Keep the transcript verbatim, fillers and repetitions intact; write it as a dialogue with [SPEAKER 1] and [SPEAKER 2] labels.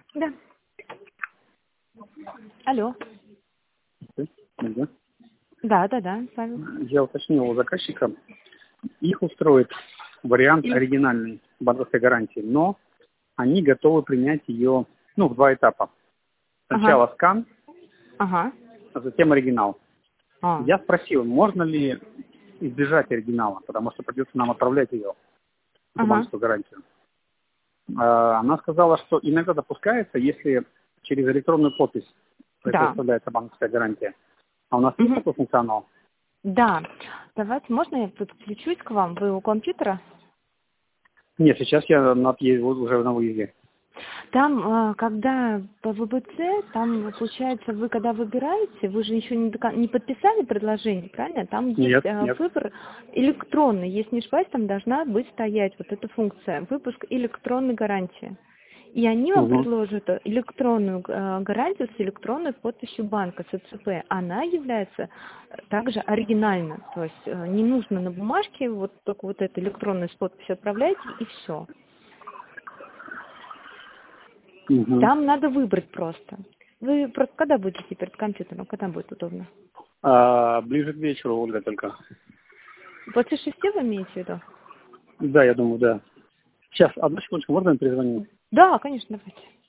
[SPEAKER 1] Да. Алло.
[SPEAKER 2] Да.
[SPEAKER 1] Да, да, да, Павел.
[SPEAKER 2] Я уточнил у заказчика, их устроит вариант
[SPEAKER 1] И-
[SPEAKER 2] оригинальной банковской гарантии, но они готовы принять ее, ну, в два этапа.
[SPEAKER 1] Ага,
[SPEAKER 2] Сначала скан,
[SPEAKER 1] ага.
[SPEAKER 2] а затем оригинал.
[SPEAKER 1] А.
[SPEAKER 2] Я спросил, можно ли избежать оригинала, потому что придется нам отправлять ее, эту
[SPEAKER 1] Ага.
[SPEAKER 2] банковскую гарантию. А, Она сказала, что иногда допускается, если через электронную подпись
[SPEAKER 1] Да.
[SPEAKER 2] предоставляется банковская гарантия. А у нас есть
[SPEAKER 1] Мгм.
[SPEAKER 2] такой функционал?
[SPEAKER 1] Да. Давайте, можно я подключусь к вам? Вы у компьютера?
[SPEAKER 2] Нет, сейчас я на отъезде, вот уже на выезде.
[SPEAKER 1] Там, а, когда по вэ бэ цэ, там, получается, вы когда выбираете, вы же еще не, до кон- не подписали предложение, правильно? Там есть
[SPEAKER 2] Нет,
[SPEAKER 1] а,
[SPEAKER 2] нет.
[SPEAKER 1] выбор электронный. Если не ошибаюсь, там должна быть стоять вот эта функция, выпуск электронной гарантии. И они вам
[SPEAKER 2] Угу.
[SPEAKER 1] предложат электронную э, гарантию с электронной подписью банка, с цэ пэ. Она является э, также оригинальной. То есть э, не нужно на бумажке, вот только вот эту электронную с подписью отправляйте и все.
[SPEAKER 2] Угу.
[SPEAKER 1] Там надо выбрать просто. Вы просто когда будете перед компьютером, когда будет удобно?
[SPEAKER 2] А, ближе к вечеру, Ольга, только.
[SPEAKER 1] После шести вы имеете в виду?
[SPEAKER 2] Да, я думаю, да. Сейчас, одну секундочку, можно я перезвоню?
[SPEAKER 1] Да, конечно, давайте.